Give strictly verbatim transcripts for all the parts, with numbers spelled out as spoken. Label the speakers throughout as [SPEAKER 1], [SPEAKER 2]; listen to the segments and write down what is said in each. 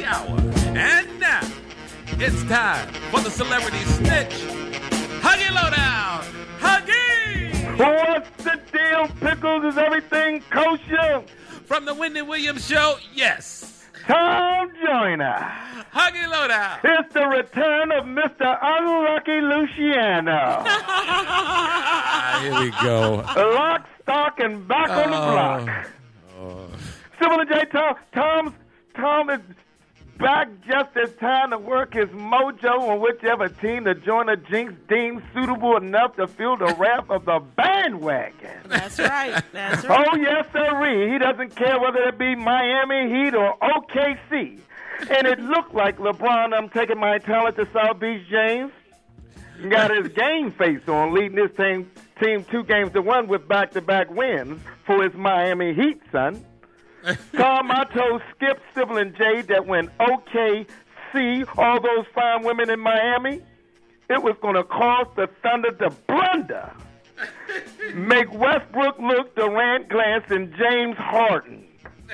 [SPEAKER 1] the hour. And now, it's time for the Celebrity Snitch. Huggy Lowdown. Huggy!
[SPEAKER 2] What's the deal, Pickles? Is everything kosher?
[SPEAKER 1] From the Wendy Williams Show, yes.
[SPEAKER 2] Tom Joyner.
[SPEAKER 1] Huggy Lowdown.
[SPEAKER 2] It's the return of Mister Unlucky Luciano.
[SPEAKER 1] Ah, here we go.
[SPEAKER 2] Lock, stock, and back on the block.
[SPEAKER 1] Oh.
[SPEAKER 2] Civil and J. Tom, Tom's, Tom is back just in time to work his mojo on whichever team the Joyner Jinx deems suitable enough to feel the wrath of the bandwagon.
[SPEAKER 3] That's right. That's right.
[SPEAKER 2] Oh, yes, sirree. He doesn't care whether it be Miami Heat or O K C. And it looked like LeBron, I'm taking my talent to South Beach James, got his game face on, leading his team, team two games to one with back-to-back wins for his Miami Heat, son. Tom, I told Skip, Civil, and Jay that when O K C, all those fine women in Miami, it was going to cause the Thunder to blunder. Make Westbrook look Durant Glass and James Harden.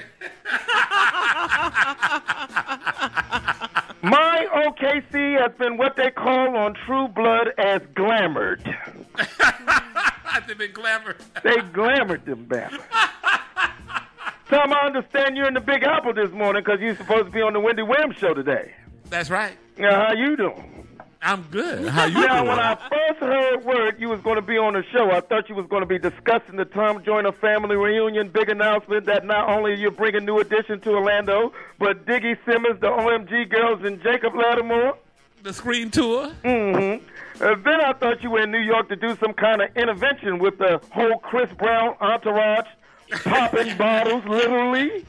[SPEAKER 2] My O K C has been what they call on True Blood as glamored.
[SPEAKER 1] They've been glamored.
[SPEAKER 2] They glamored them back. Tom, I understand you're in the Big Apple this morning because you're supposed to be on the Wendy Williams Show today.
[SPEAKER 1] That's right.
[SPEAKER 2] Now, how you doing?
[SPEAKER 1] I'm good. How you
[SPEAKER 2] now,
[SPEAKER 1] doing?
[SPEAKER 2] when I first heard word you was going to be on the show, I thought you was going to be discussing the Tom Joyner family reunion big announcement that not only you're bringing new addition to Orlando, but Diggy Simmons, the O M G girls, and Jacob Lattimore.
[SPEAKER 1] The Scream Tour.
[SPEAKER 2] Mm-hmm. Uh, then I thought you were in New York to do some kind of intervention with the whole Chris Brown entourage, popping bottles, literally.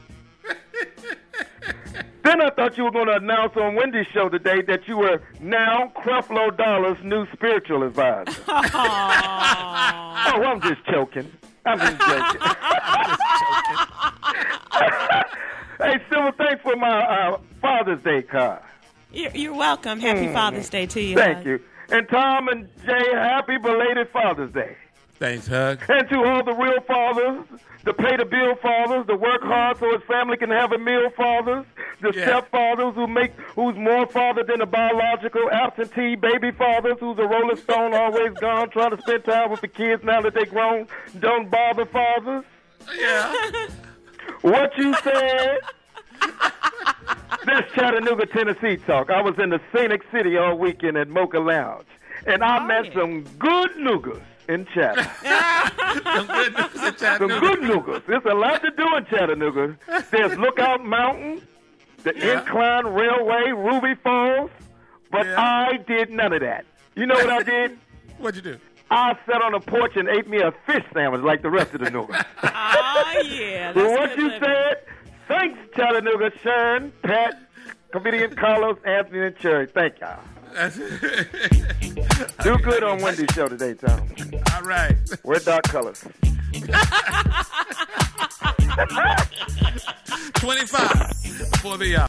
[SPEAKER 2] Then I thought you were going to announce on Wendy's show today that you were now Creflo Dollar's new spiritual advisor. Oh, I'm just joking. I'm just joking.
[SPEAKER 1] I'm just joking.
[SPEAKER 2] Hey, Silver, thanks for my uh, Father's Day card.
[SPEAKER 3] You're, you're welcome. Happy
[SPEAKER 2] Mm.
[SPEAKER 3] Father's Day to you.
[SPEAKER 2] Thank
[SPEAKER 3] hon.
[SPEAKER 2] you. And Tom and Jay, happy belated Father's Day.
[SPEAKER 1] Thanks, Hug.
[SPEAKER 2] And to all the real fathers, the pay-the-bill fathers, the work hard so his family can have a meal fathers, the
[SPEAKER 1] Yeah.
[SPEAKER 2] stepfathers who make who's more father than a biological absentee baby fathers, who's a Rolling Stone always gone trying to spend time with the kids now that they grown, don't bother fathers.
[SPEAKER 1] Yeah.
[SPEAKER 2] What you said? This Chattanooga, Tennessee talk. I was in the Scenic City all weekend at Mocha Lounge, and I
[SPEAKER 3] Oh,
[SPEAKER 2] met
[SPEAKER 3] yeah.
[SPEAKER 2] some good nougars in Chattanooga.
[SPEAKER 1] Some good news in
[SPEAKER 2] Some
[SPEAKER 1] Chattanooga.
[SPEAKER 2] good nougars. There's a lot to do in Chattanooga. There's Lookout Mountain, the
[SPEAKER 1] Yeah.
[SPEAKER 2] Incline Railway, Ruby Falls, but
[SPEAKER 1] Yeah.
[SPEAKER 2] I did none of that. You know what I did?
[SPEAKER 1] What'd you do?
[SPEAKER 2] I sat on the porch and ate me a fish sandwich like the rest of the nougars.
[SPEAKER 3] Oh, yeah. That's
[SPEAKER 2] Well, what
[SPEAKER 3] good
[SPEAKER 2] you
[SPEAKER 3] living.
[SPEAKER 2] said, thanks, Chattanooga, Sharon, Pat, comedian Carlos, Anthony, and Cherry. Thank y'all. Do good on Wendy's show today, Tom.
[SPEAKER 1] All right.
[SPEAKER 2] Wear dark colors.
[SPEAKER 1] twenty-five for the hour.